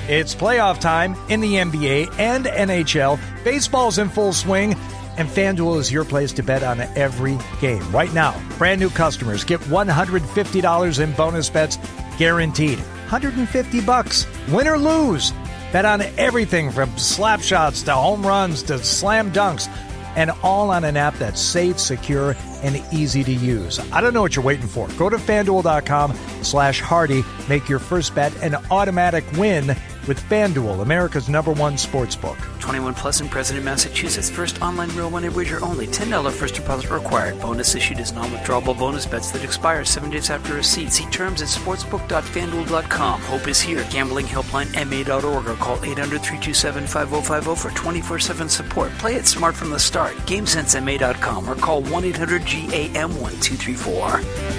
It's playoff time in the NBA and NHL. Baseball's in full swing, and FanDuel is your place to bet on every game. Right now, brand new customers get $150 in bonus bets guaranteed. $150, win or lose. Bet on everything from slap shots to home runs to slam dunks, and all on an app that's safe, secure, and easy to use. I don't know what you're waiting for. Go to FanDuel.com/Hardy. Make your first bet an automatic win with FanDuel, America's #1 sportsbook. 21 plus and present in Massachusetts. First online real money wager only. $10 first deposit required. Bonus issued as non-withdrawable bonus bets that expire 7 days after receipt. See terms at sportsbook.fanduel.com. Hope is here. Gambling helpline MA.org or call 800-327-5050 for 24/7 support. Play it smart from the start. GameSenseMA.com or call 1-800-GAM-1234.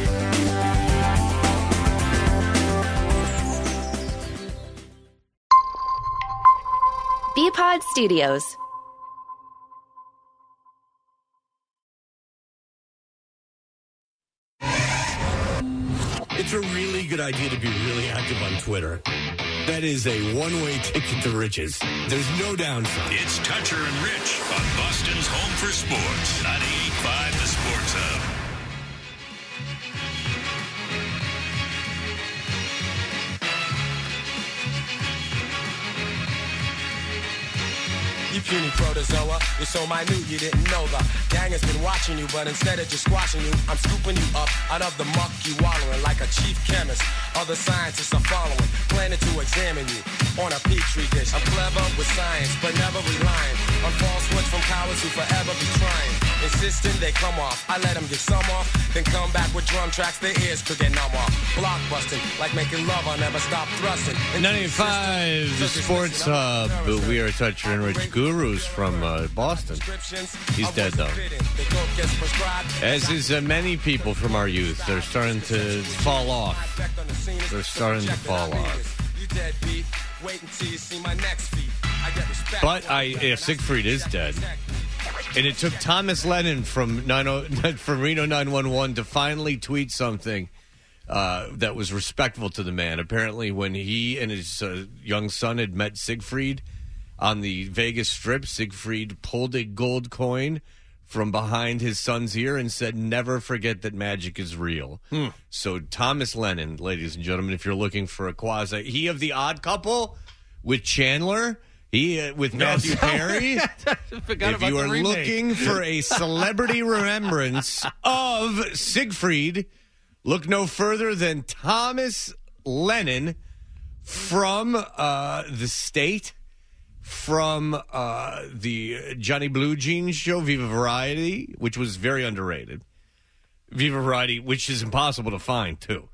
Bpod Studios. It's a really good idea to be really active on Twitter. That is a one-way ticket to riches. There's no downside. It's Toucher and Rich on Boston's Home for Sports. 98.5 The Sports Hub. You puny protozoa, you're so minute you didn't know the gang has been watching you, but instead of just squashing you, I'm scooping you up out of the muck you wallowing like a chief chemist. Other scientists are following, planning to examine you on a petri dish. I'm clever with science, but never relying on falsehoods from cowards who forever be trying. Insisting they come off, I let them get some off, then come back with drum tracks their ears could get numb off. Blockbusting, like making love, I'll never stop thrusting. 95, the Sports Hub. We are Toucher and Rich Gurus from Boston. He's dead, though. As is many people from our youth. They're starting to fall off. They're starting to fall off. But Siegfried is dead. And it took Thomas Lennon from Reno 911 to finally tweet something that was respectful to the man. Apparently, when he and his young son had met Siegfried on the Vegas Strip, Siegfried pulled a gold coin from behind his son's ear and said, "Never forget that magic is real." So Thomas Lennon, ladies and gentlemen, if you're looking for a he of The Odd Couple with Chandler, with Matthew Perry. If you are looking for a celebrity remembrance of Siegfried, look no further than Thomas Lennon from The State, from the Johnny Blue Jeans show, Viva Variety, which was very underrated. Viva Variety, which is impossible to find, too.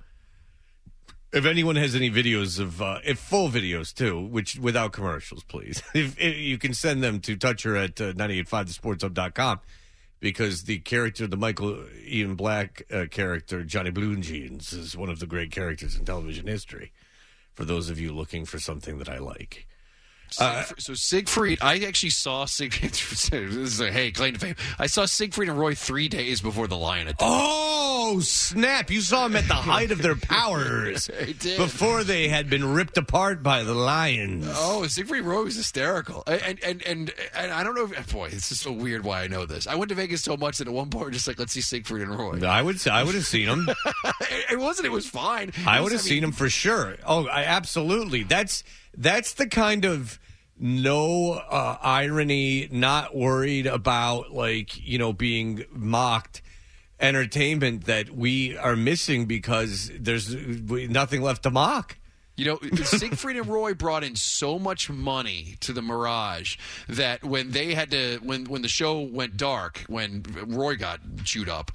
If anyone has any videos of, full videos, too, which without commercials, please, if you can send them to Toucher at 985thesportshub.com, because the character, the Michael Ian Black character, Johnny Blue Jeans, is one of the great characters in television history, for those of you looking for something that I like. So Siegfried, I actually saw Siegfried. This is claim to fame. I saw Siegfried and Roy 3 days before the lion attack. Oh, snap. You saw them at the height of their powers. I did. Before they had been ripped apart by the lions. Oh, Siegfried and Roy was hysterical. And I don't know if, boy, it's just so weird why I know this. I went to Vegas so much that at one point, just like, let's see Siegfried and Roy. I would have seen them. It was fine. I would have seen them for sure. Oh, absolutely. That's the kind of no irony, not worried about, being mocked entertainment that we are missing because there's nothing left to mock. Siegfried and Roy brought in so much money to the Mirage that when they had to, when the show went dark, when Roy got chewed up,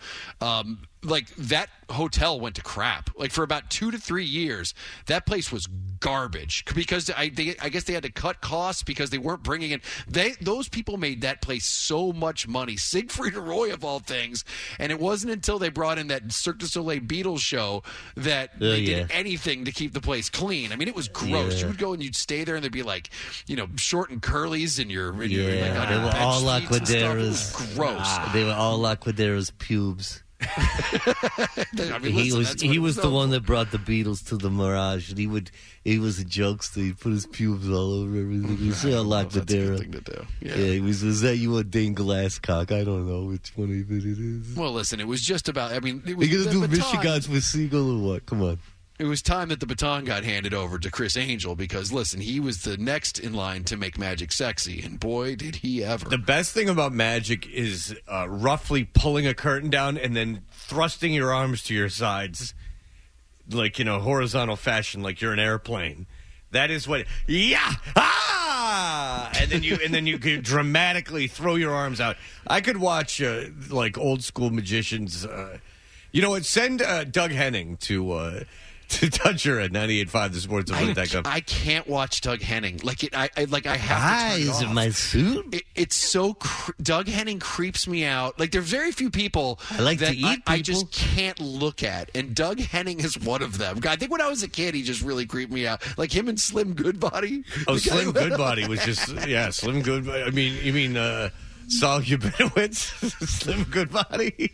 that hotel went to crap. For about 2 to 3 years, that place was garbage because I guess they had to cut costs because they weren't bringing in. Those people made that place so much money. Siegfried and Roy, of all things, and it wasn't until they brought in that Cirque du Soleil Beatles show that they did anything to keep the place clean. I mean, it was gross. Yeah. You would go and you'd stay there, and there'd be short and curlies, and they were all Laquaderas. Gross. They were all Laquaderas pubes. I mean, he listen, was that's what he it was the known one for. that brought the Beatles to the Mirage, and he was a jokester. He put his pubes all over everything. He was like That's a good Madeira. thing to do. Yeah, he was that you or Dane Glasscock? I don't know which one of it is. Well, listen, it was just about. I mean, it was You're gonna the do baton. Michigans with Siegel or what? Come on. It was time that the baton got handed over to Chris Angel because, listen, he was the next in line to make Magic sexy, and boy, did he ever. The best thing about Magic is roughly pulling a curtain down and then thrusting your arms to your sides, like horizontal fashion, like you're an airplane. That is what. Yeah, and then you could dramatically throw your arms out. I could watch like old school magicians. You know what? Send Doug Henning to Toucher at 98.5 The Sports Zone. I can't watch Doug Henning. I have to turn it Eyes off. of my suit. It's so Doug Henning creeps me out. Like, there's very few people I like that to eat I people. just can't look at, and Doug Henning is one of them. I think when I was a kid, he just really creeped me out. Like him and Slim Goodbody. Oh, Slim Goodbody was just Slim Goodbody. I mean, you mean Saul Yubinowitz? Slim Goodbody.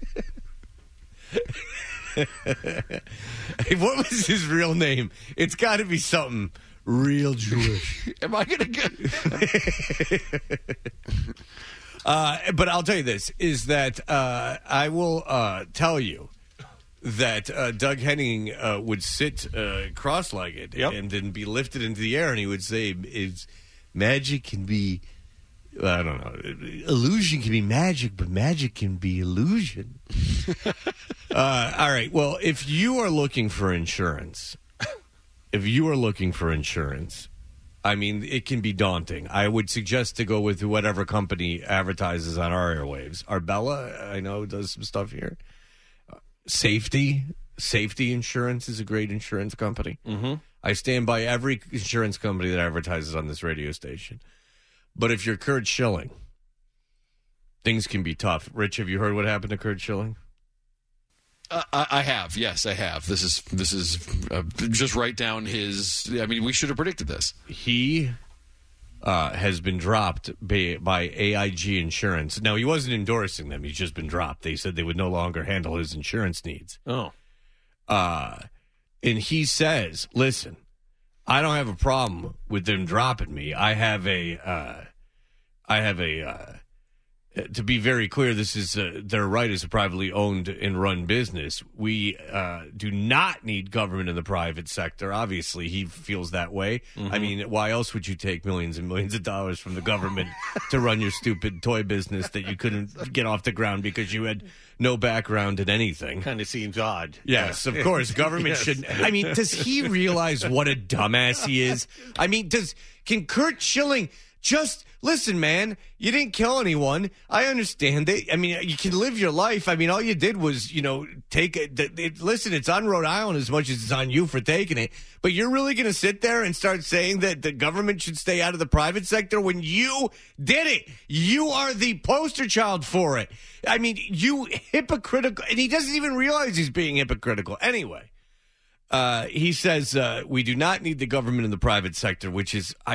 Hey, what was his real name? It's got to be something real Jewish. Am I going to get... But I'll tell you this, is that I will tell you that Doug Henning would sit cross-legged and then be lifted into the air, and he would say, magic can be, I don't know, illusion can be magic, but magic can be illusion. All right, well, if you are looking for insurance, I mean, it can be daunting. I would suggest to go with whatever company advertises on our airwaves. Arbella, I know, does some stuff here. Safety Insurance is a great insurance company. Mm-hmm. I stand by every insurance company that advertises on this radio station. But if you're Kurt Schilling, things can be tough. Rich, have you heard what happened to Kurt Schilling? I have. Yes, I have. This is just write down his. I mean, we should have predicted this. He has been dropped by AIG Insurance. Now, he wasn't endorsing them. He's just been dropped. They said they would no longer handle his insurance needs. Oh. And he says, listen, I don't have a problem with them dropping me. I have a to be very clear, this is their right as a privately owned and run business. We do not need government in the private sector. Obviously, he feels that way. Mm-hmm. I mean, why else would you take millions and millions of dollars from the government to run your stupid toy business that you couldn't get off the ground because you had no background in anything? Kind of seems odd. Yes, of course. Government shouldn't. I mean, does he realize what a dumbass he is? I mean, can Kurt Schilling just listen, man? You didn't kill anyone. I understand it. I mean, you can live your life. I mean, all you did was, take it. Listen, it's on Rhode Island as much as it's on you for taking it. But you're really going to sit there and start saying that the government should stay out of the private sector when you did it? You are the poster child for it. I mean, you hypocritical. And he doesn't even realize he's being hypocritical. Anyway. He says we do not need the government in the private sector, which is I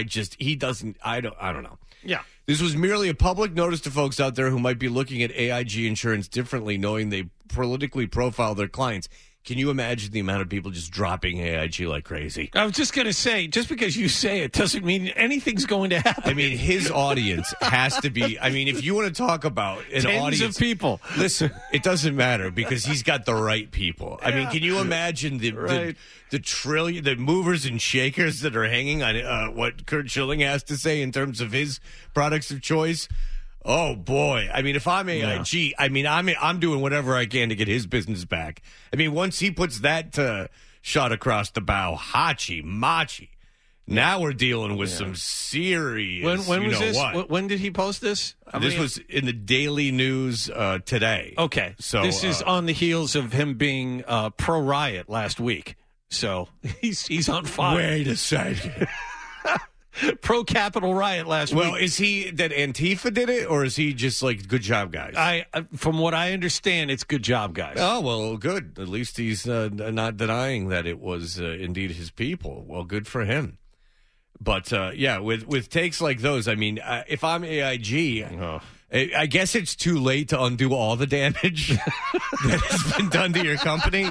don't know. Yeah. This was merely a public notice to folks out there who might be looking at AIG Insurance differently, knowing they politically profile their clients. Can you imagine the amount of people just dropping AIG like crazy? I was just going to say, just because you say it doesn't mean anything's going to happen. I mean, his audience has to be. I mean, if you want to talk about an Tens audience of people, listen, it doesn't matter because he's got the right people. I mean, can you imagine the movers and shakers that are hanging on what Kurt Schilling has to say in terms of his products of choice? Oh boy! I mean, if I'm AIG, I mean, I'm doing whatever I can to get his business back. I mean, once he puts that shot across the bow, hachi machi. Now we're dealing with some serious. When was this? What? When did he post this? This was in the Daily News today. Okay, so this is on the heels of him being pro riot last week. So he's on fire. Wait a second. Pro-Capitol riot last week. Well, is he that Antifa did it, or is he just like good job, guys? From what I understand, it's good job, guys. Oh, well, good. At least he's not denying that it was indeed his people. Well, good for him. But, with takes like those, I mean, if I'm AIG I guess it's too late to undo all the damage that has been done to your company.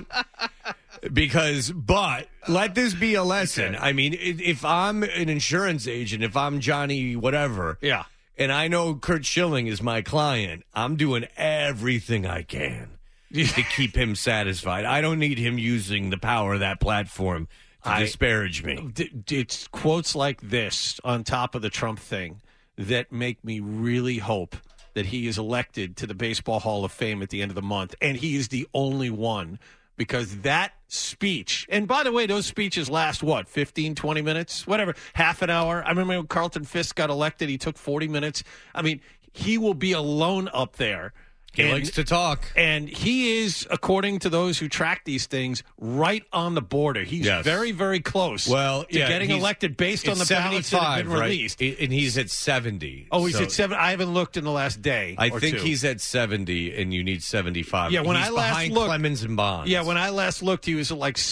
But let this be a lesson. I mean, if I'm an insurance agent, if I'm Johnny whatever, and I know Curt Schilling is my client, I'm doing everything I can to keep him satisfied. I don't need him using the power of that platform to disparage me. It's quotes like this on top of the Trump thing that make me really hope that he is elected to the Baseball Hall of Fame at the end of the month, and he is the only one, because that speech, and by the way, those speeches last, 15, 20 minutes, whatever, half an hour. I remember when Carlton Fisk got elected, he took 40 minutes. I mean, he will be alone up there. He likes to talk. And he is, according to those who track these things, right on the border. He's very, very close to getting elected based on the ballots that have been released. Right? And he's at 70. Oh, he's at 70. I haven't looked in the last day. I think he's at 70, and you need 75. Yeah, when he's I last behind looked, Clemens and Bonds. Yeah, when I last looked, he was at like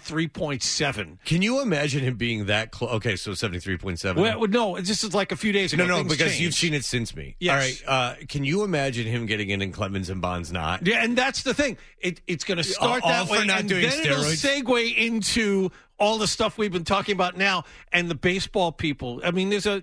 73.7. Can you imagine him being that close? Okay, so 73.7. Well, no, this is like a few days ago. No, Things because changed. you've seen it since me. Yes. All right, can you imagine him getting in and Clemens and Bonds not? Yeah, and that's the thing. It's going to start that way, not and doing then it'll segue into all the stuff we've been talking about now, and the baseball people. I mean, there's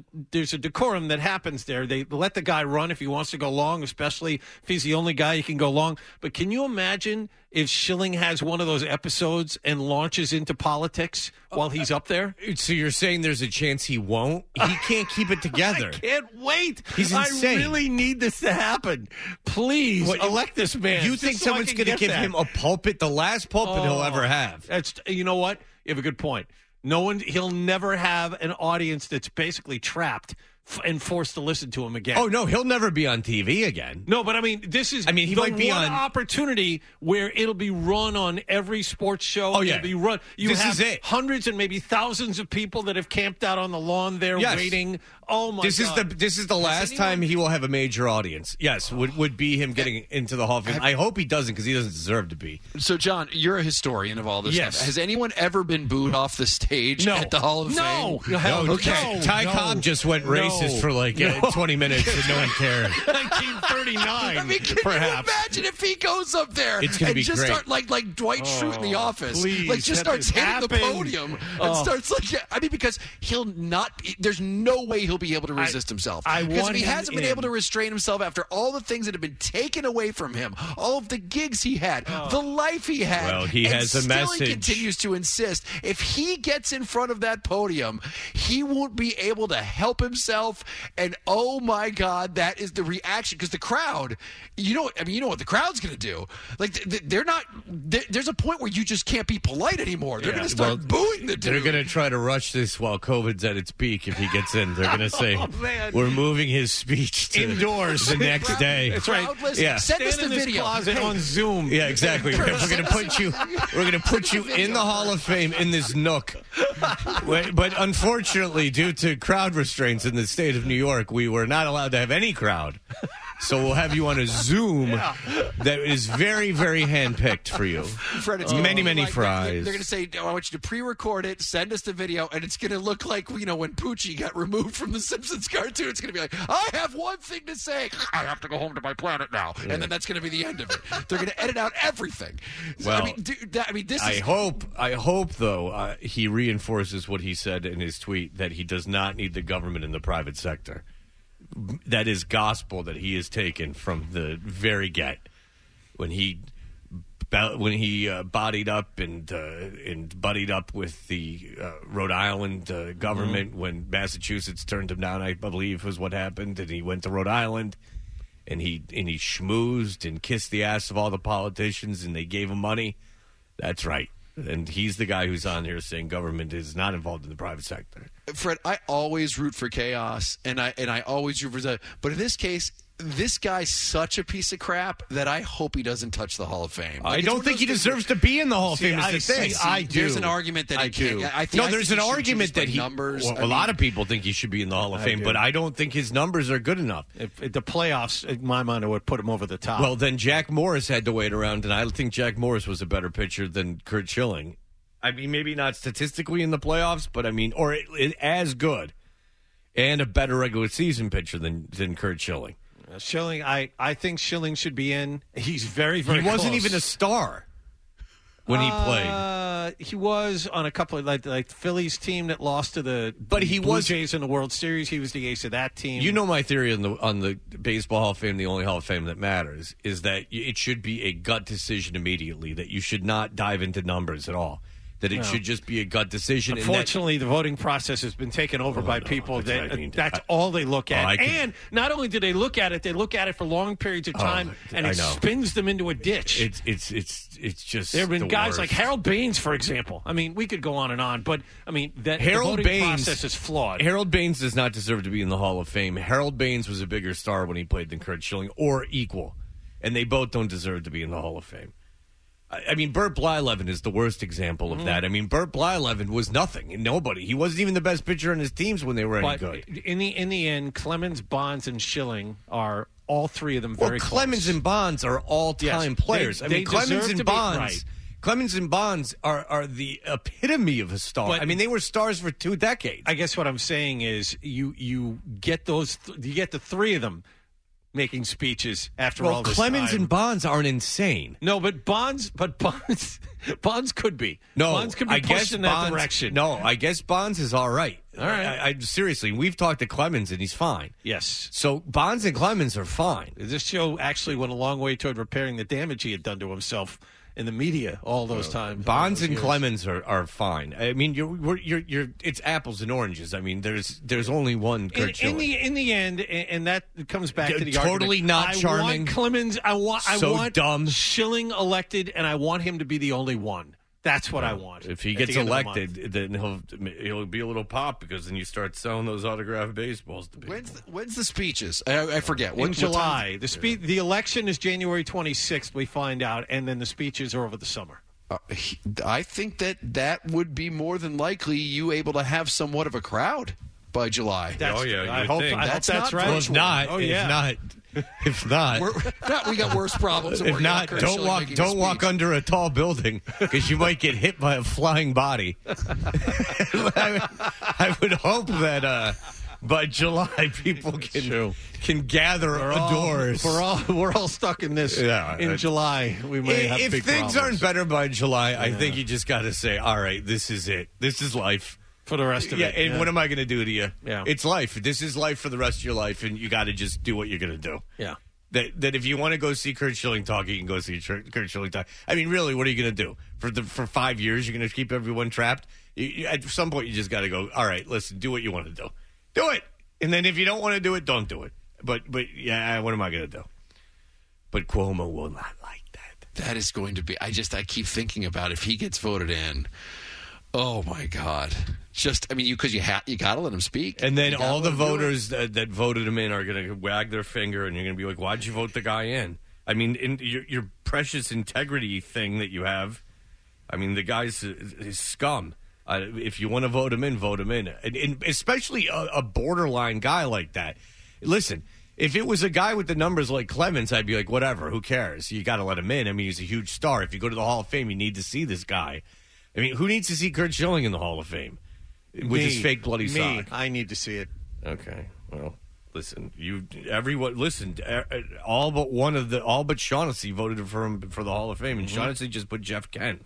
a decorum that happens there. They let the guy run if he wants to go long, especially if he's the only guy he can go long. But can you imagine if Schilling has one of those episodes and launches into politics while he's up there? So you're saying there's a chance he won't? He can't keep it together. I can't wait. He's insane. I really need this to happen. Please elect this man. You think someone's going to give him a pulpit, the last pulpit he'll ever have? You know what? You have a good point. He'll never have an audience that's basically trapped and forced to listen to him again. Oh, no, he'll never be on TV again. No, but I mean, this is he might be one on opportunity where it'll be run on every sports show. Oh, yeah. It'll be run. This is it. Hundreds and maybe thousands of people that have camped out on the lawn there waiting. Oh, my God. This is the last time he will have a major audience. Yes, would be him getting into the Hall of Fame. I hope he doesn't, because he doesn't deserve to be. So, John, you're a historian of all this stuff. Has anyone ever been booed off the stage at the Hall of Fame? No. Ty Cobb just went racist for 20 minutes and no one cared. 1939. I mean, can you imagine if he goes up there it's gonna and be just great. start like Dwight Schrute in The Office, please, just starts hitting the podium and starts because he'll not. There's no way he'll be able to resist himself. Because if he hasn't been able to restrain himself after all the things that have been taken away from him, all of the gigs he had, the life he had, well, he has a message. He continues to insist. If he gets in front of that podium, he won't be able to help himself. And oh my God, that is the reaction, because the crowd, you know what the crowd's going to do. Like they're not. There's a point where you just can't be polite anymore. They're going to start booing the dude. They're going to try to rush this while COVID's at its peak. If he gets in, they're going to say we're moving his speech to indoors the next day. That's right. Yeah. Send us the video on Zoom. Yeah, exactly. We're going to put you in the Hall of Fame in this nook. But unfortunately, due to crowd restraints in the state of New York, we were not allowed to have any crowd. So we'll have you on a Zoom that is very, very handpicked for you. Fred, it's many fries. They're going to say, I want you to pre-record it, send us the video, and it's going to look like, when Poochie got removed from the Simpsons cartoon. It's going to be like, I have one thing to say. I have to go home to my planet now. Yeah. And then that's going to be the end of it. They're going to edit out everything. So, well, this is... I hope, though, he reinforces what he said in his tweet, that he does not need the government and the private sector. That is gospel that he has taken from the very get. When he bodied up and buddied up with the Rhode Island government, when Massachusetts turned him down, I believe was what happened, and he went to Rhode Island and he schmoozed and kissed the ass of all the politicians, and they gave him money. That's right. And he's the guy who's on here saying government is not involved in the private sector. Fred, I always root for chaos, and I always root for that. But in this case, this guy's such a piece of crap that I hope he doesn't touch the Hall of Fame. I don't think he deserves to be in the Hall of Fame. I do. There's an argument that he can't. There's an argument that numbers. Well, a lot of people think he should be in the Hall of Fame, but I don't think his numbers are good enough. If the playoffs, in my mind, would put him over the top. Well, then Jack Morris had to wait around, and I think Jack Morris was a better pitcher than Curt Schilling. I mean, maybe not statistically in the playoffs, but I mean, or as good and a better regular season pitcher than Curt Schilling. Schilling, I think Schilling should be in. He's very, very He wasn't close. even a star when he played. He was on a couple of like Phillies team that lost to the Blue Jays in the World Series. He was the ace of that team. You know my theory on the Baseball Hall of Fame, the only Hall of Fame that matters, is that it should be a gut decision immediately, that you should not dive into numbers at all, that it should just be a gut decision. Unfortunately, the voting process has been taken over by people that's all they look at. And not only do they look at it, they look at it for long periods of time, and it spins them into a ditch. It's just there have been guys worst. like Harold Baines, for example. I mean, we could go on and on, but I mean, the Harold voting Baines process is flawed. Harold Baines does not deserve to be in the Hall of Fame. Harold Baines was a bigger star when he played than Curt Schilling, or equal, and they both don't deserve to be in the Hall of Fame. I mean, Bert Blyleven is the worst example of that. I mean, Bert Blyleven was nothing. Nobody. He wasn't even the best pitcher on his teams when they were any good. In the end, Clemens, Bonds, and Schilling are all three of them very close. Clemens and Bonds are all-time players. Clemens and Bonds are the epitome of a star. But, I mean, they were stars for 2 decades. I guess what I'm saying is you get you get the three of them making speeches after all this Clemens time. and Bonds aren't insane. No, but Bonds could be. No, Bonds could be pushed in that direction. No, I guess Bonds is all right. All right. I seriously, we've talked to Clemens and he's fine. Yes. So Bonds and Clemens are fine. This show actually went a long way toward repairing the damage he had done to himself in the media all those times. Bonds and Clemens are fine. I mean, you're it's apples and oranges. I mean, there's only one Curt Schilling. In the end, and that comes back to the totally argument. not charming. I want Clemens. I want dumb. Schilling elected, and I want him to be the only one. That's what I want. If he gets elected, then he'll be a little pop, because then you start selling those autographed baseballs to people. When's the speeches? I forget. In July. The election is January 26th, we find out, and then the speeches are over the summer. I think that would be more than likely you able to have somewhat of a crowd by July. I hope that's right. Well, if not, if not, we got worse problems. If not, don't walk under a tall building, because you might get hit by a flying body. I would hope that by July people can gather doors. We're all stuck in this. In July, we may have if big things problems. aren't better by July, I think you just got to say, all right, this is it. This is life. For the rest of it. And what am I going to do to you? Yeah. It's life. This is life for the rest of your life, and you got to just do what you're going to do. Yeah. That if you want to go see Curt Schilling talk, you can go see Curt Schilling talk. I mean, really, what are you going to do? For 5 years, you're going to keep everyone trapped? At some point, you just got to go, all right, listen, do what you want to do. Do it. And then if you don't want to do it, don't do it. But yeah, what am I going to do? But Cuomo will not like that. That is going to be, I keep thinking about if he gets voted in. Oh my God! Because you got to let him speak, and then all the voters that voted him in are going to wag their finger, and you're going to be like, "Why'd you vote the guy in?" I mean, in your precious integrity thing that you have. I mean, the guy's scum. If you want to vote him in, vote him in, and especially a borderline guy like that. Listen, if it was a guy with the numbers like Clemens, I'd be like, whatever, who cares? You got to let him in. I mean, he's a huge star. If you go to the Hall of Fame, you need to see this guy. I mean, who needs to see Curt Schilling in the Hall of Fame with his fake bloody sock? I need to see it. Okay, well, listen, all but Shaughnessy voted for him for the Hall of Fame, and Shaughnessy just put Jeff Kent.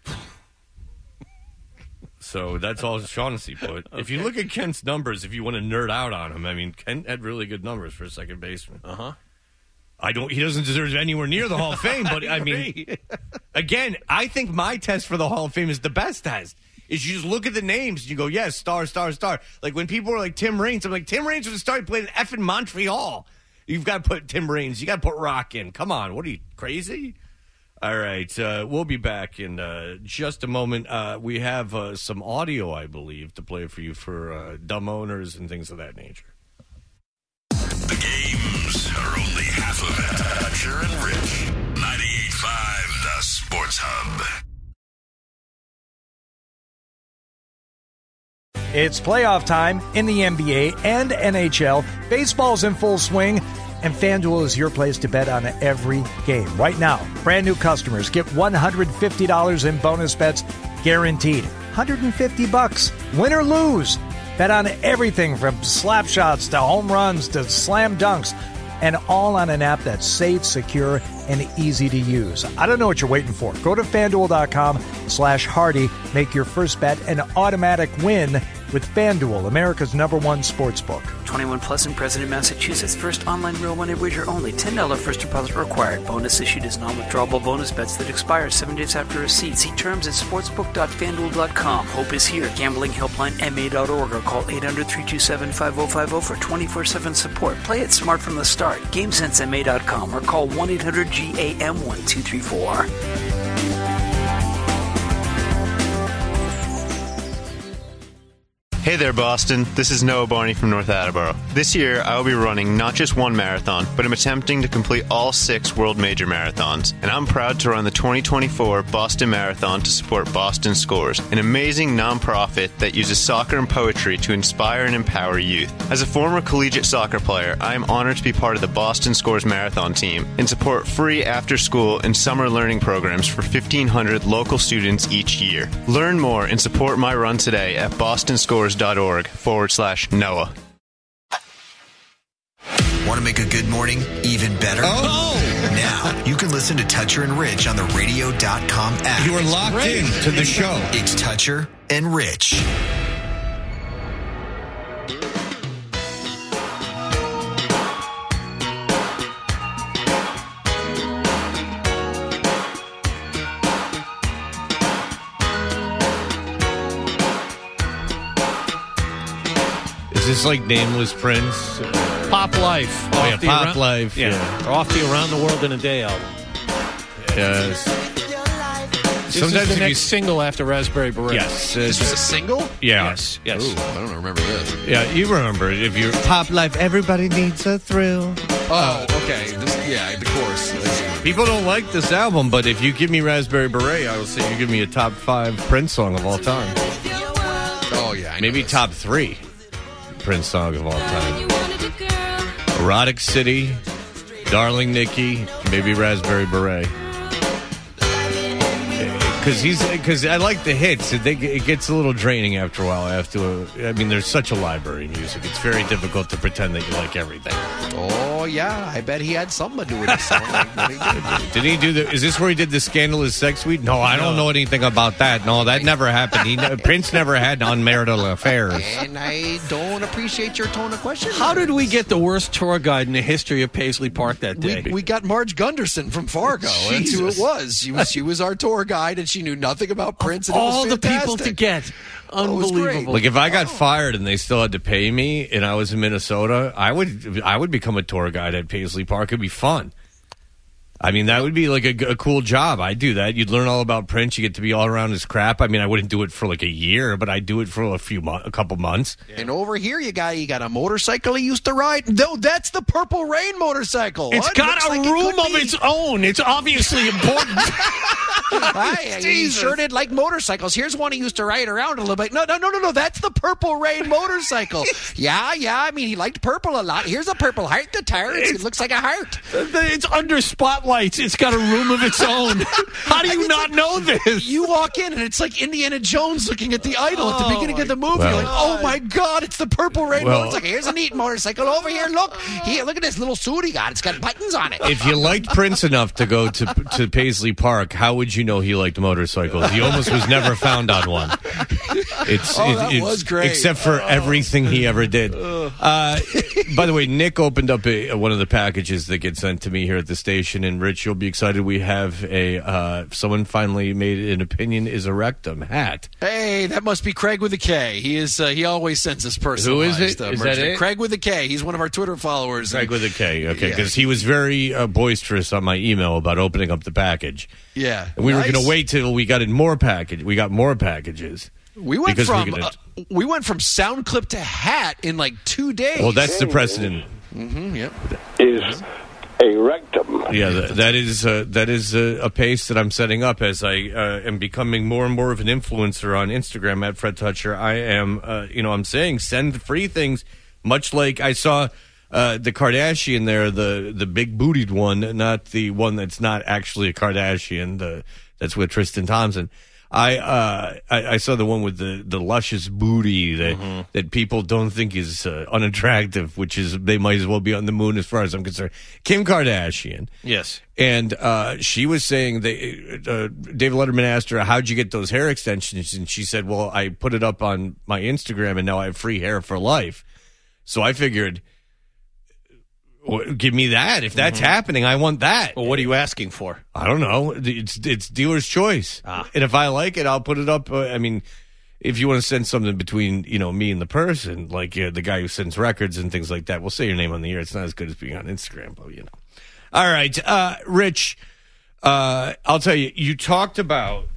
So that's all Shaughnessy put. Okay. If you look at Kent's numbers, if you want to nerd out on him, I mean, Kent had really good numbers for a second baseman. He doesn't deserve anywhere near the Hall of Fame, but I mean, again, I think my test for the Hall of Fame is the best test. Is you just look at the names and you go, yes, star, star, star. Like when people were like Tim Raines, I'm like, Tim Raines was a star. He played in effing Montreal. You've got to put Tim Raines. You got to put Rock in. Come on, what are you, crazy? All right, we'll be back in just a moment. We have some audio, I believe, to play for you for dumb owners and things of that nature. The games are only half of it. Dutcher and Rich. 98.5, the Sports Hub. It's playoff time in the NBA and NHL. Baseball's in full swing, and FanDuel is your place to bet on every game. Right now, brand new customers get $150 in bonus bets guaranteed. $150, win or lose. Bet on everything from slap shots to home runs to slam dunks. and all on an app that's safe, secure, and easy to use. I don't know what you're waiting for. Go to FanDuel.com/Hardy. Make your first bet an automatic win with FanDuel, America's #1 sportsbook. 21 plus and present in Massachusetts. First online real money wager only. $10 first deposit required. Bonus issued as non-withdrawable bonus bets that expire 7 days after receipt. See terms at sportsbook.fanduel.com. Hope is here. Gambling helpline MA.org or call 800-327-5050 for 24/7 support. Play it smart from the start. GameSenseMA.com or call 1-800-GAM-1234. Hey there, Boston. This is Noah Barney from North Attleboro. This year, I will be running not just one marathon, but I'm attempting to complete all 6 World Major Marathons. And I'm proud to run the 2024 Boston Marathon to support Boston Scores, an amazing nonprofit that uses soccer and poetry to inspire and empower youth. As a former collegiate soccer player, I am honored to be part of the Boston Scores Marathon team and support free after-school and summer learning programs for 1,500 local students each year. Learn more and support my run today at bostonscores.org/Noah. Want to make a good morning even better? Oh! Now, you can listen to Toucher and Rich on the radio.com app. You are locked in to the show. It's Toucher and Rich. Is this like Nameless Prince? Pop Life. Oh, yeah, Pop Life. Yeah. Or off the Around the World in a Day album. Yes. This is the next single after Raspberry Beret. Yes. This was a single? Yeah. Yes. Ooh, I don't remember this. Yeah, you remember it. If you're Pop Life, everybody needs a thrill. Oh, okay. The chorus. People don't like this album, but if you give me Raspberry Beret, I will say you give me a top 5 Prince song of all time. Oh, yeah. Maybe top 3 Prince song of all time. Erotic City, Darling Nikki, maybe Raspberry Beret. Because I like the hits. It gets a little draining after a while. There's such a library of music. It's very difficult to pretend that you like everything. Oh, yeah. I bet he had something to do with this song. Did he do is this where he did the Scandalous Sex Suite? No, I don't know anything about that. No, that never happened. Prince never had unmarital affairs. And I don't appreciate your tone of question. How did we get the worst tour guide in the history of Paisley Park that day? We got Marge Gunderson from Fargo. That's who it was. She was our tour guide, and she knew nothing about Prince. And all it was the people to get. Unbelievable. Like if I got fired and they still had to pay me and I was in Minnesota, I would become a tour guide at Paisley Park. It'd be fun. I mean, that would be like a cool job. I'd do that. You'd learn all about Prince. You get to be all around his crap. I mean, I wouldn't do it for like a year, but I'd do it for a couple months. Yeah. And over here, you got a motorcycle he used to ride. No, that's the Purple Rain motorcycle. It's got a room of its own. It's obviously important. He sure did like motorcycles. Here's one he used to ride around a little bit. No. That's the Purple Rain motorcycle. Yeah. I mean, he liked purple a lot. Here's a purple heart guitar. It looks like a heart. It's under spotlights. It's got a room of its own. How do you not know this? You walk in and it's like Indiana Jones looking at the idol at the beginning of the movie. You're like, oh my God, it's the Purple Rain motorcycle. Here's a neat motorcycle over here. Look at this little suit he got. It's got buttons on it. If you liked Prince enough to go to Paisley Park, how would you know he liked motorcycles? He almost was never found on one. That was great. Except for everything he ever did. By the way, Nick opened up one of the packages that gets sent to me here at the station, and Rich, you'll be excited. We have someone finally made an Opinion is a Rectum hat. Hey, that must be Craig with a K. He always sends us personalized. Who is it? Is that it? Craig with a K. He's one of our Twitter followers. Craig with a K. Okay, because he was very boisterous on my email about opening up the package. Yeah, and we were going to wait till we got more packages. We went from sound clip to hat in like 2 days. Well, that's the precedent. Mm-hmm, yep. Is a rectum. Yeah, that is a pace that I'm setting up as I am becoming more and more of an influencer on Instagram at Fred Toucher. I am, I'm saying send free things, much like I saw the Kardashian there, the big bootied one, not the one that's not actually a Kardashian. That's with Tristan Thompson. I saw the one with the luscious booty that people don't think is unattractive, which is they might as well be on the moon as far as I'm concerned. Kim Kardashian. Yes. And she was saying, David Letterman asked her, how'd you get those hair extensions? And she said, well, I put it up on my Instagram and now I have free hair for life. So I figured, give me that. If that's happening, I want that. Well, what are you asking for? I don't know. It's dealer's choice. And if I like it, I'll put it up. I mean, if you want to send something between, me and the person, like the guy who sends records and things like that, we'll say your name on the air. It's not as good as being on Instagram, but All right. Rich, I'll tell you, you talked about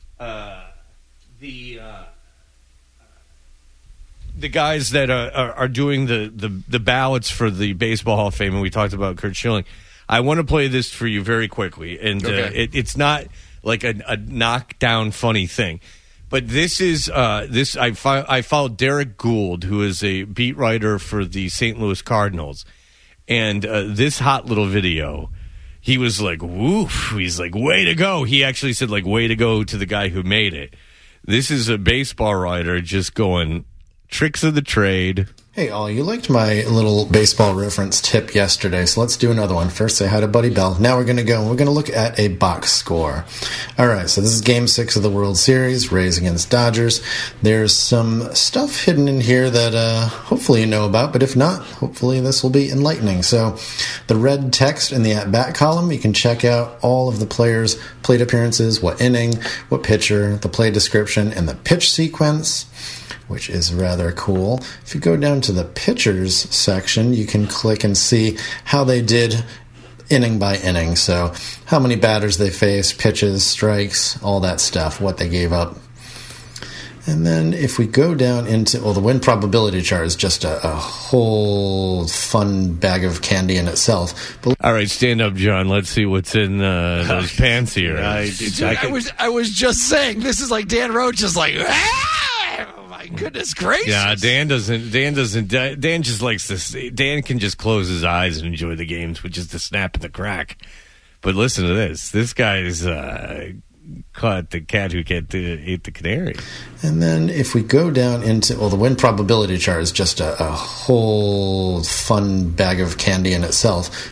the guys that are doing the ballots for the Baseball Hall of Fame, and we talked about Curt Schilling. I want to play this for you very quickly, and it's not like a knockdown funny thing, but this is this. I followed Derek Gould, who is a beat writer for the St. Louis Cardinals, and this hot little video. He was like, woof. He's like, way to go. He actually said, like, way to go to the guy who made it. This is a baseball writer just going, tricks of the trade. Hey, all, you liked my little baseball reference tip yesterday, so let's do another one. First, say hi to Buddy Bell. Now we're going to look at a box score. All right, so this is Game 6 of the World Series, Rays against Dodgers. There's some stuff hidden in here that hopefully you know about, but if not, hopefully this will be enlightening. So the red text in the at-bat column, you can check out all of the players' plate appearances, what inning, what pitcher, the play description, and the pitch sequence, which is rather cool. If you go down to the pitchers section, you can click and see how they did inning by inning. So how many batters they faced, pitches, strikes, all that stuff, what they gave up. And then if we go down into, the win probability chart is just a whole fun bag of candy in itself. All right, stand up, John. Let's see what's in those pants here. I was just saying, this is like Dan Roach is like, oh my goodness gracious. Yeah, Dan just likes this. Dan can just close his eyes and enjoy the games with just the snap and the crack. But listen to this. This guy's caught the cat who ate the canary. And then if we go down into, the win probability chart is just a whole fun bag of candy in itself.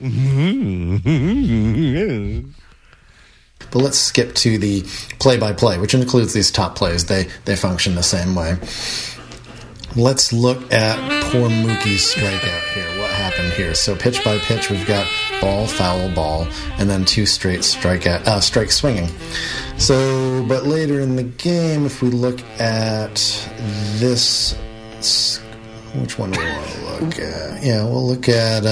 But let's skip to the play-by-play, which includes these top plays. They function the same way. Let's look at poor Mookie's strikeout here. What happened here? So pitch by pitch, we've got ball, foul, ball, and then two straight strike swinging. So, but later in the game, if we look at this, which one do we want to look at? Yeah, we'll look at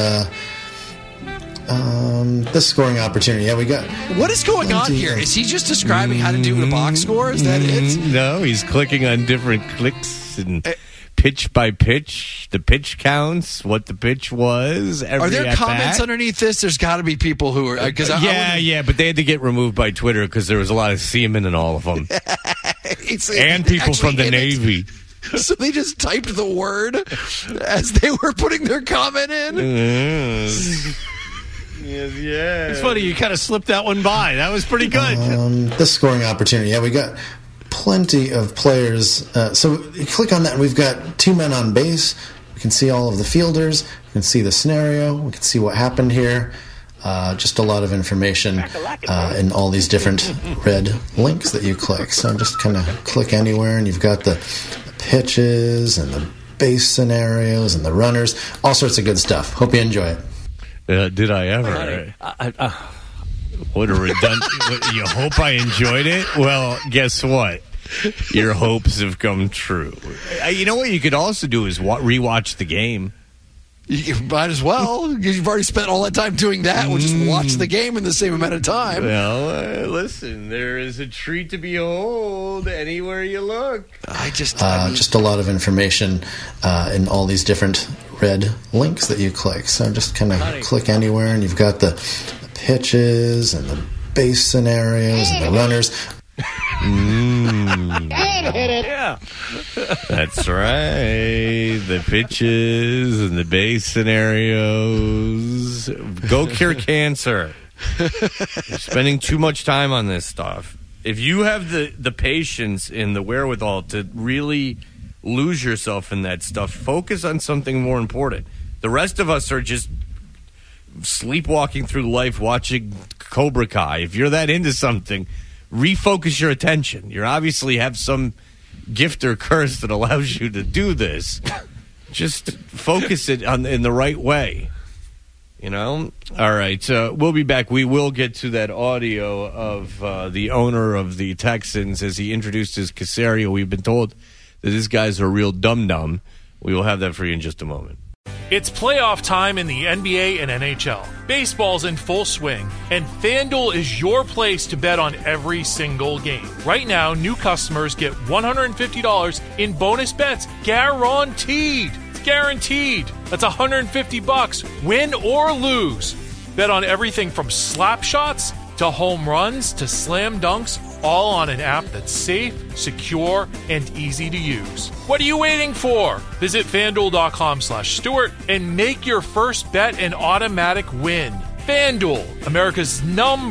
this scoring opportunity. Yeah, we got. What is going on here? Is he just describing how to do a box score? Is that it? No, he's clicking on different clicks and pitch by pitch, the pitch counts, what the pitch was. Are there comments underneath this? There's got to be people who are. Yeah, but they had to get removed by Twitter because there was a lot of semen in all of them, and people from the Navy. So they just typed the word as they were putting their comment in. Yes. It's funny, you kind of slipped that one by. That was pretty good. This scoring opportunity. Yeah, we got plenty of players. So you click on that, and we've got two men on base. We can see all of the fielders. We can see the scenario. We can see what happened here. Just a lot of information in all these different red links that you click. So just kind of click anywhere, and you've got the pitches and the base scenarios and the runners. All sorts of good stuff. Hope you enjoy it. Did I ever? What a redundant. You hope I enjoyed it? Well, guess what? Your hopes have come true. You know what you could also do is rewatch the game. You might as well, because you've already spent all that time doing that. We'll just watch the game in the same amount of time. Well, listen, there is a treat to behold anywhere you look. Just a lot of information in all these different red links that you click. So just kind of click anywhere, and you've got the pitches and the base scenarios and the runners. Yeah, that's right. The pitches and the base scenarios. Go cure cancer. You're spending too much time on this stuff. If you have the patience and the wherewithal to really lose yourself in that stuff, focus on something more important. The rest of us are just sleepwalking through life watching Cobra Kai. If you're that into something, refocus your attention. You obviously have some gift or curse that allows you to do this. Just focus it in the right way. You know? All right. We'll be back. We will get to that audio of the owner of the Texans as he introduced his Casario. We've been told that this guy's a real dum-dum. We will have that for you in just a moment. It's playoff time in the NBA and NHL. Baseball's in full swing, and FanDuel is your place to bet on every single game. Right now, new customers get $150 in bonus bets guaranteed. It's guaranteed. That's $150, win or lose. Bet on everything from slap shots to home runs to slam dunks, all on an app that's safe, secure, and easy to use. What are you waiting for? Visit FanDuel.com/Stewart and make your first bet an automatic win. FanDuel, America's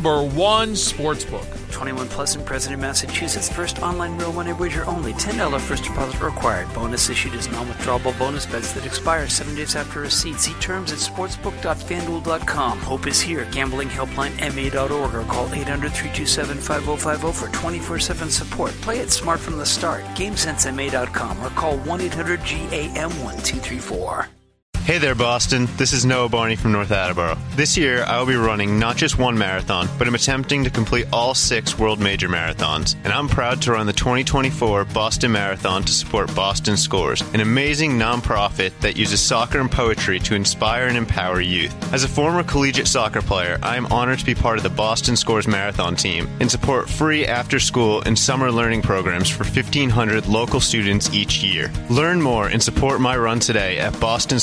#1 sportsbook. 21 plus and present in Massachusetts. First online real money wager only. $10 first deposit required. Bonus issued as non-withdrawable bonus bets that expire 7 days after receipt. See terms at sportsbook.fanduel.com. Hope is here. Gambling helpline ma.org or call 800-327-5050 for 24/7 support. Play it smart from the start. GameSenseMA.com or call 1-800-GAM-1234. Hey there, Boston. This is Noah Barney from North Attleboro. This year, I will be running not just one marathon, but I'm attempting to complete all 6 world major marathons. And I'm proud to run the 2024 Boston Marathon to support Boston Scores, an amazing nonprofit that uses soccer and poetry to inspire and empower youth. As a former collegiate soccer player, I am honored to be part of the Boston Scores Marathon team and support free after-school and summer learning programs for 1,500 local students each year. Learn more and support my run today at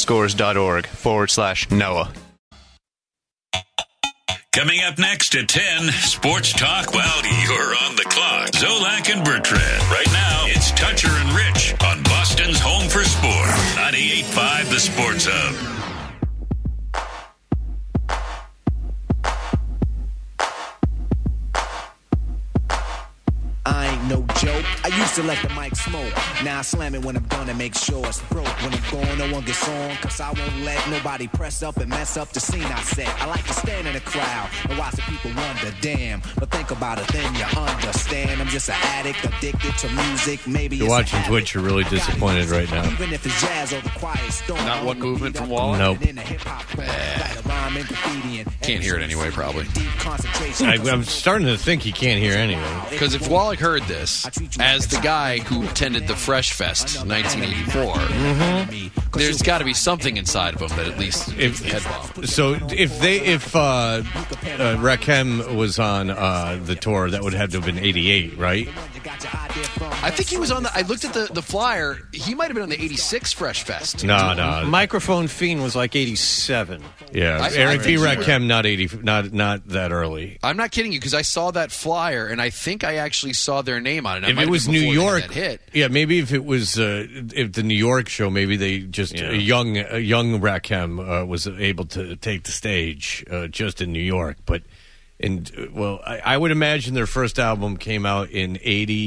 bostonscores.org/Noah. Coming up next at 10, Sports Talk while you're on the clock. Zolak and Bertrand. Right now, it's Toucher and Rich on Boston's Home for Sport. 98.5 The Sports Hub. I ain't no joke. I used to let the mic smoke. Now I slam it when I'm done and make sure it's broke. When I'm gone, no one gets on, cause I won't let nobody press up and mess up the scene I set. I like to stand in the crowd and watch the people wonder, damn. But think about it, then you understand. I'm just an addict, addicted to music. Maybe you're watching Twitch, you're really disappointed right now. Even if it's jazz or the quiet storm. Not one movement from Waller? Nope. Can't hear it anyway, probably. I'm starting to think he can't hear anyway. Because if Wallach heard this, as the guy who attended the Fresh Fest 1984, there's got to be something inside of him that at least head bomb. So if Rakim was on the tour, that would have to have been 88, right? I think he was on I looked at the flyer. He might have been on the 86 Fresh Fest. No. Microphone Fiend was like 87. Yeah, Eric B. Rakim, not that early. I'm not kidding you, because I saw that flyer and I think I actually saw their name on it. If it was New York, yeah, maybe if it was if the New York show, maybe they just a young Rakim was able to take the stage just in New York. But I would imagine their first album came out in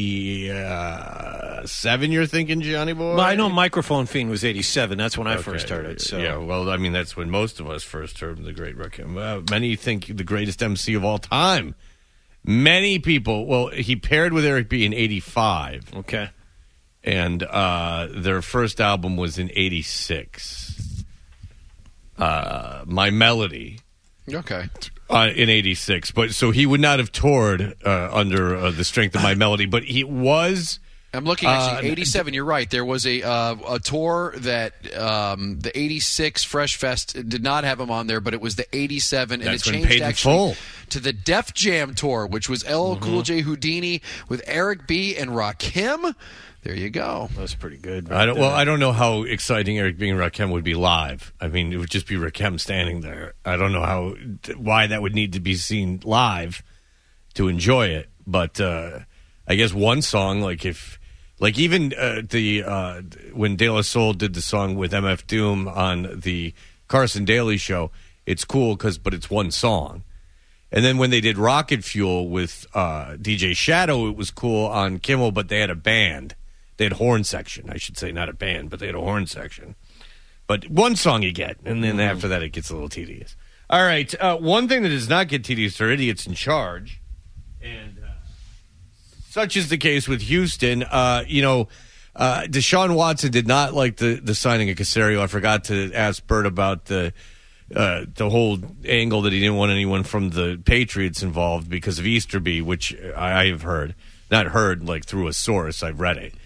87. You're thinking, Johnny Boy? Well, I know Microphone Fiend was 87. That's when I first started. So yeah, well, I mean that's when most of us first heard the great Rakim. Many think the greatest MC of all time. Many people. Well, he paired with Eric B. in 85. Okay. And their first album was in 86. My Melody. Okay. In 86. But so he would not have toured under the strength of My Melody, but he was. I'm looking actually 87. You're right. There was a tour that the 86 Fresh Fest did not have him on there, but it was the 87, and That's it when changed Paid in actually Full. to the Def Jam tour, which was LL Cool J Houdini with Eric B. and Rakim. There you go. That's pretty good. I don't know how exciting Eric B. and Rakim would be live. I mean, it would just be Rakim standing there. I don't know why that would need to be seen live to enjoy it. But I guess one song, even when De La Soul did the song with MF Doom on the Carson Daly show, it's cool but it's one song. And then when they did Rocket Fuel with DJ Shadow, it was cool on Kimmel, but they had a band. They had horn section, I should say, not a band, but they had a horn section. But one song you get, and then after that it gets a little tedious. All right, one thing that does not get tedious are idiots in charge, and such is the case with Houston. Deshaun Watson did not like the signing of Caserio. I forgot to ask Bert about the whole angle that he didn't want anyone from the Patriots involved because of Easterby, which I have heard. Not heard, like through a source. I've read it.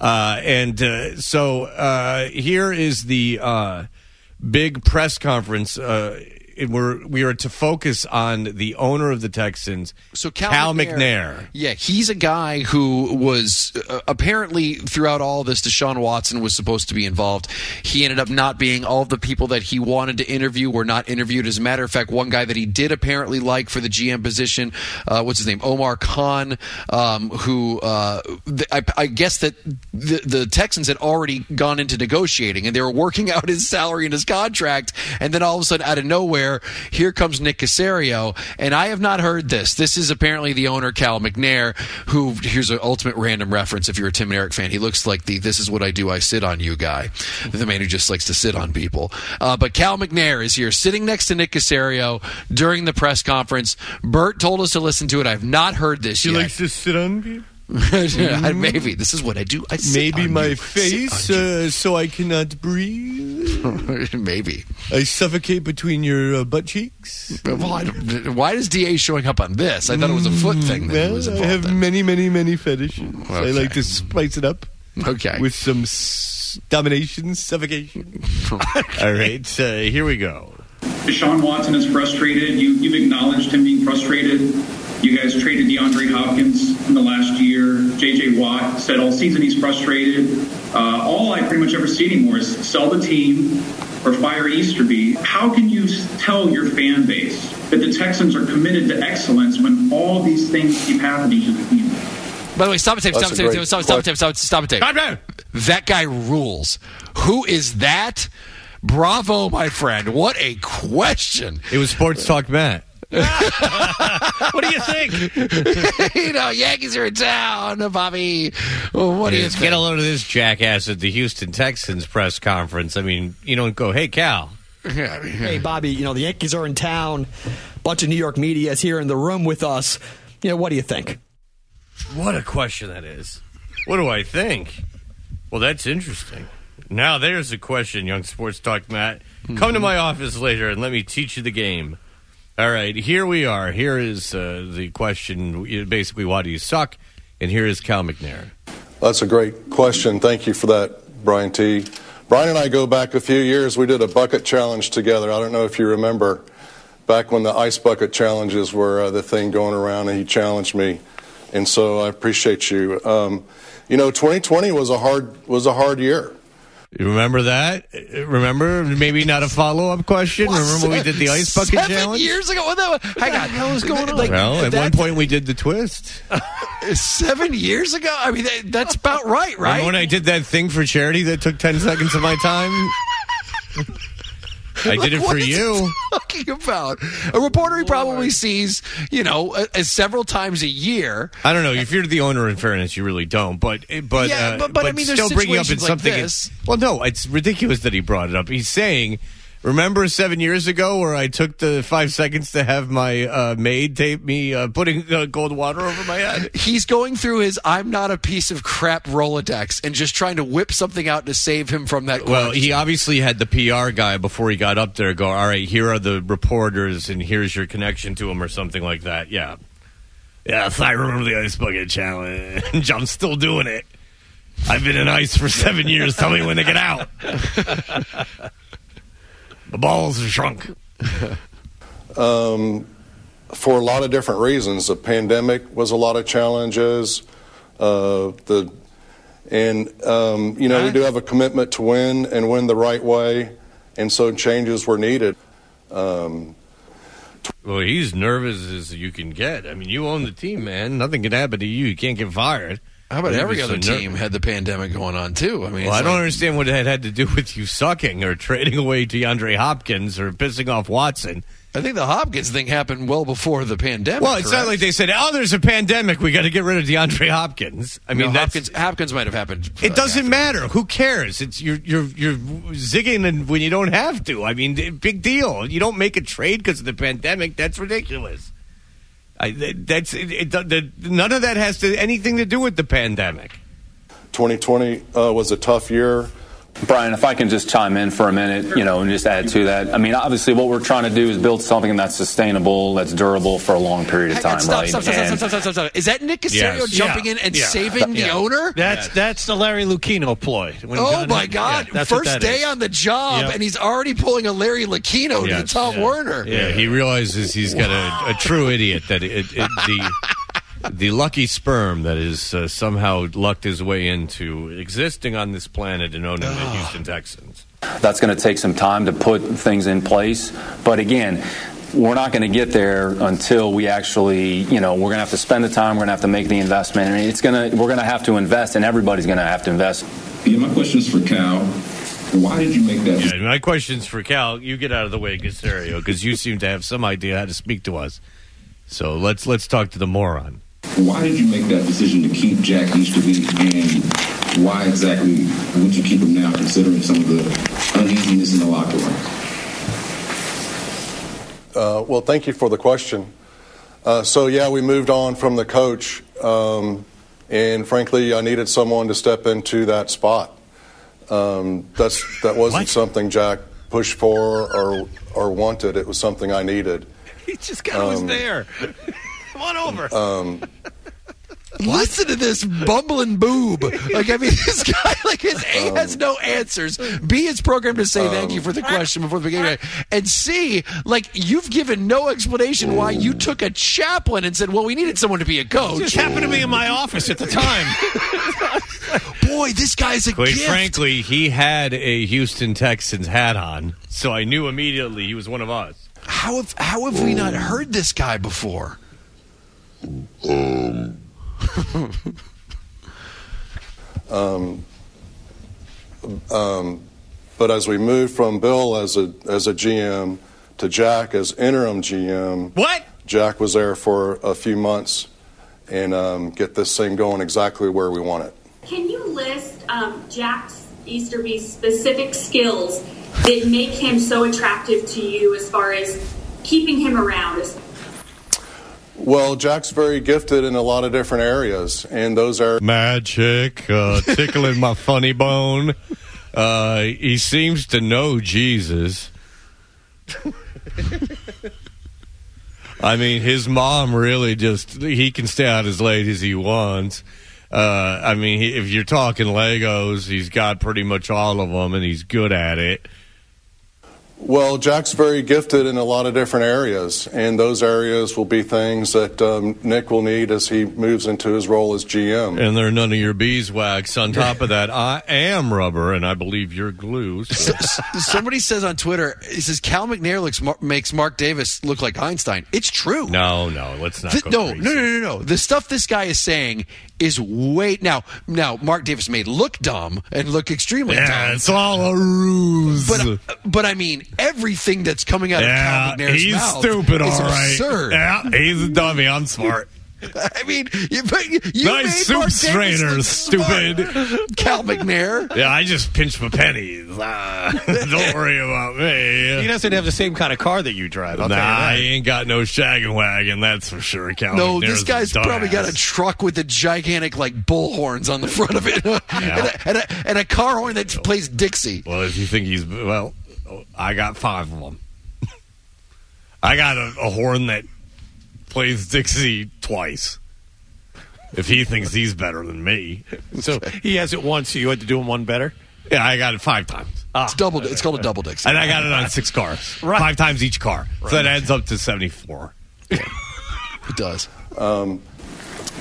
So here is the big press conference. We are to focus on the owner of the Texans, so Cal McNair. Yeah, he's a guy who was apparently throughout all this, Deshaun Watson was supposed to be involved. He ended up not being. All of the people that he wanted to interview were not interviewed. As a matter of fact, one guy that he did apparently like for the GM position, what's his name, Omar Khan, who I guess that the Texans had already gone into negotiating and they were working out his salary and his contract, and then all of a sudden out of nowhere, here comes Nick Caserio, and I have not heard this. This is apparently the owner, Cal McNair, who, here's an ultimate random reference if you're a Tim and Eric fan. He looks like the "this is what I do, I sit on you" guy, the man who just likes to sit on people. But Cal McNair is here sitting next to Nick Caserio during the press conference. Bert told us to listen to it. I've not heard this yet. He likes to sit on people? Maybe. This is what I do. I sit Maybe on my you. face so I cannot breathe. Maybe. I suffocate between your butt cheeks. Why is DA showing up on this? I thought it was a foot thing that he was involved I have in. many fetishes. Okay. I like to spice it up. Okay. With some domination, suffocation. All right, here we go. Deshaun Watson is frustrated. You've acknowledged him being frustrated. You guys traded DeAndre Hopkins in the last year. J.J. Watt said all season he's frustrated. All I pretty much ever see anymore is sell the team or fire Easterby. How can you tell your fan base that the Texans are committed to excellence when all these things keep happening to the team? By the way, stop it, tape. That guy rules. Who is that? Bravo, my friend. What a question. It was Sports Talk Matt. What do you think? Yankees are in town, Bobby. What do you think? Get a load of this jackass at the Houston Texans press conference. I mean, you don't go, "Hey, Cal." Hey, Bobby, the Yankees are in town. Bunch of New York media is here in the room with us. What do you think? What a question that is. What do I think? Well, that's interesting. Now there's a question, young Sports Talk Matt. Come to my office later and let me teach you the game. All right, here we are. Here is the question, basically, why do you suck? And here is Cal McNair. That's a great question. Thank you for that, Brian T. Brian and I go back a few years. We did a bucket challenge together. I don't know if you remember back when the ice bucket challenges were the thing going around, and he challenged me. And so I appreciate you. 2020 was a hard year. You remember that? Remember? Maybe not a follow-up question? Remember when we did the ice bucket challenge? 7 years ago? Hang on. What the hell is going on? Well, at one point we did the twist. 7 years ago? I mean, that's about right? Remember when I did that thing for charity that took 10 seconds of my time? I did it for you. What is he talking about? A reporter he probably sees, several times a year. I don't know. If you're the owner, in fairness, you really don't. But I mean, still bringing up like something. This. Well, no, it's ridiculous that he brought it up. He's saying, remember 7 years ago where I took the 5 seconds to have my maid tape me putting cold water over my head? He's going through his "I'm not a piece of crap" Rolodex and just trying to whip something out to save him from that question. Well, he obviously had the PR guy before he got up there go, all right, here are the reporters and here's your connection to them or something like that. Yeah. Yes, I remember the ice bucket challenge. I'm still doing it. I've been in ice for 7 years. Tell me when to get out. The balls are shrunk. For a lot of different reasons. The pandemic was a lot of challenges. We do have a commitment to win and win the right way, and so changes were needed. Well, he's nervous as you can get. I mean, you own the team, man. Nothing can happen to you. You can't get fired. How about every other team had the pandemic going on, too? I mean, I don't understand what it had to do with you sucking or trading away DeAndre Hopkins or pissing off Watson. I think the Hopkins thing happened well before the pandemic. Well, it's not correct? like they said, "Oh, there's a pandemic. We got to get rid of DeAndre Hopkins." I mean, Hopkins might have happened. It doesn't matter. Who cares? It's you're zigging when you don't have to. I mean, big deal. You don't make a trade because of the pandemic. That's ridiculous. None of that has anything to do with the pandemic. 2020 was a tough year. Brian, if I can just chime in for a minute, and just add to that. I mean, obviously what we're trying to do is build something that's sustainable, that's durable for a long period of time, Stop. right? Is that Nick Caserio jumping in and saving the owner? That's the Larry Lucchino ploy. Oh, my God. First day on the job, and he's already pulling a Larry Lucchino to Tom Werner. Yeah, he realizes he's got a true idiot that the lucky sperm that is somehow lucked his way into existing on this planet and owning the Houston Texans. That's going to take some time to put things in place. But again, we're not going to get there until we actually, we're going to have to spend the time, we're going to have to make the investment. I mean, we're going to have to invest, and everybody's going to have to invest. Yeah, my question is for Cal. Why did you make that? Yeah, my question's for Cal. You get out of the way, Caserio, because you seem to have some idea how to speak to us. So let's talk to the moron. Why did you make that decision to keep Jack Easterby, and why exactly would you keep him now, considering some of the uneasiness in the locker room? Well, thank you for the question. We moved on from the coach, and frankly, I needed someone to step into that spot. That wasn't something Jack pushed for or wanted. It was something I needed. He just kind of was there. Come on over. Listen to this bumbling boob. This guy, his A has no answers. B is programmed to say thank you for the question before the beginning. And C, you've given no explanation why you took a chaplain and said, well, we needed someone to be a coach. It just happened to be in my office at the time. Boy, this guy's a Quite gift. frankly, he had a Houston Texans hat on, so I knew immediately he was one of us. How have we not heard this guy before? But as we moved from Bill as a GM to Jack as interim GM, Jack was there for a few months and get this thing going exactly where we want it. Can you list Jack Easterby's specific skills that make him so attractive to you as far as keeping him around? Well, Jack's very gifted in a lot of different areas, and those are magic, tickling my funny bone. He seems to know Jesus. I mean, his mom really he can stay out as late as he wants. If you're talking Legos, he's got pretty much all of them, and he's good at it. Well, Jack's very gifted in a lot of different areas, and those areas will be things that Nick will need as he moves into his role as GM. And they're none of your beeswax. On top of that, I am rubber, and I believe you're glue. So. Somebody says on Twitter, he says, Cal McNair makes Mark Davis look like Einstein. It's true. No, let's not go crazy. No. The stuff this guy is saying is way... Now, Mark Davis may look dumb and look extremely dumb. Yeah, it's all a ruse. But I mean, everything that's coming out of Cal McNair's mouth stupid, is all right. absurd. Yeah, he's a dummy. I'm smart. I mean, you nice made Mark soup strainers, stupid. Cal McNair. Yeah, I just pinch my pennies. Don't worry about me. He doesn't have the same kind of car that you drive. He ain't got no shaggin' wagon, that's for sure. Cal No, McNair's this guy's probably got a truck with the gigantic bull horns on the front of it, and a car horn that plays Dixie. Well, if you think I got 5 of them. I got a horn that plays Dixie twice. If he thinks he's better than me. So he has it once, so you had to do him one better? Yeah, I got it 5 times. It's called a double Dixie. And I got it on 6 cars. Right. 5 times each car. Right. So that adds up to 74. It does.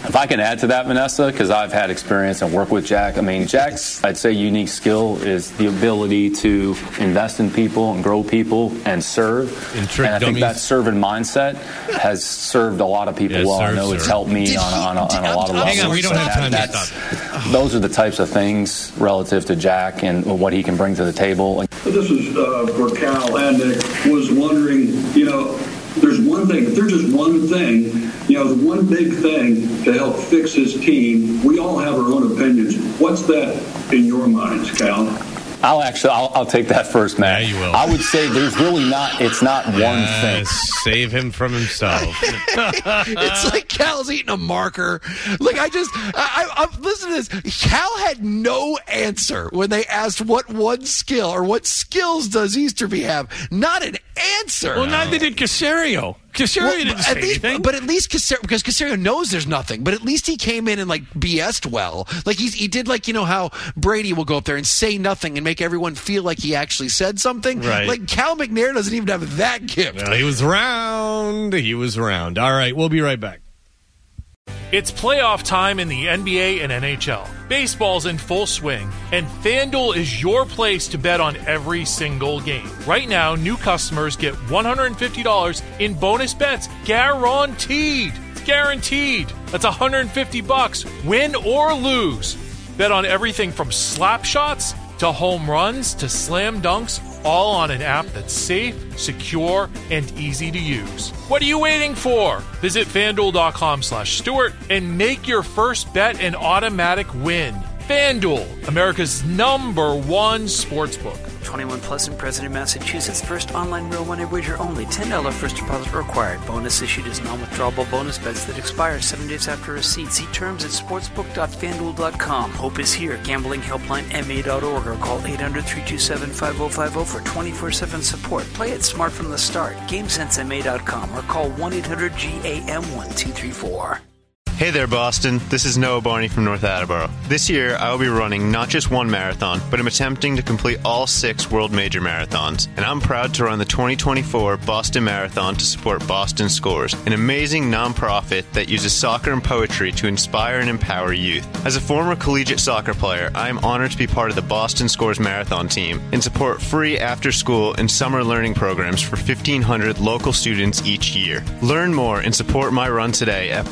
If I can add to that, Vanessa, because I've had experience and work with Jack. I mean, Jack's, I'd say, unique skill is the ability to invest in people and grow people and serve. And I think that serving mindset has served a lot of people well. I know it's helped me on a lot of levels. Hang on, we don't have time to stop. Those are the types of things relative to Jack and what he can bring to the table. This is for Cal and Nick. Was wondering, there's one thing. If there's just one thing, the one big thing to help fix his team, we all have our own opinions. What's that in your minds, Cal? I'll take that first, Matt. Yeah, you will. I would say there's really it's not one thing. Save him from himself. It's like Cal's eating a marker. Like, I'm listening to this. Cal had no answer when they asked what one skill or what skills does Easterby have. Not an answer. Well, neither did Caserio. Caserio didn't say anything. But at least Caserio, because Caserio knows there's nothing, but at least he came in and BS'd well. Like he did how Brady will go up there and say nothing and make everyone feel like he actually said something. Right. Like Cal McNair doesn't even have that gift. Well, he was around. All right, we'll be right back. It's playoff time in the NBA and NHL. Baseball's in full swing, and FanDuel is your place to bet on every single game. Right now, new customers get $150 in bonus bets guaranteed. It's guaranteed. That's $150, win or lose. Bet on everything from slap shots to home runs to slam dunks, all on an app that's safe, secure, and easy to use. What are you waiting for? Visit FanDuel.com/Stewart and make your first bet an automatic win. FanDuel, America's #1 sportsbook. 21 plus and present in Massachusetts. First online real money wager only. $10 first deposit required. Bonus issued as non-withdrawable bonus bets that expire 7 days after receipt. See terms at sportsbook.fanduel.com. Hope is here. Gambling helpline MA.org or call 800-327-5050 for 24/7 support. Play it smart from the start. GameSenseMA.com or call 1-800-GAM-1234. Hey there, Boston. This is Noah Barney from North Attleboro. This year, I will be running not just one marathon, but I'm attempting to complete all 6 world major marathons. And I'm proud to run the 2024 Boston Marathon to support Boston Scores, an amazing nonprofit that uses soccer and poetry to inspire and empower youth. As a former collegiate soccer player, I am honored to be part of the Boston Scores Marathon team and support free after-school and summer learning programs for 1,500 local students each year. Learn more and support my run today at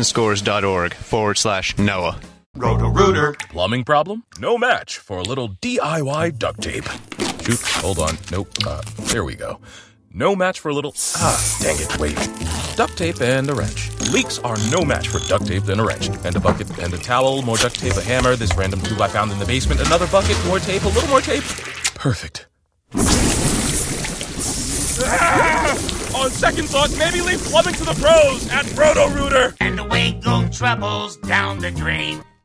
bostonscores.org/Noah. Roto-Rooter. Plumbing problem? No match for a little DIY duct tape. Shoot, hold on. Nope. There we go. No match for a little... dang it, wait. Duct tape and a wrench. Leaks are no match for duct tape and a wrench. And a bucket and a towel, more duct tape, a hammer, this random tool I found in the basement, another bucket, more tape, a little more tape. Perfect. On second thought, maybe leave plumbing to the pros at Roto-Rooter. And away go troubles down the drain.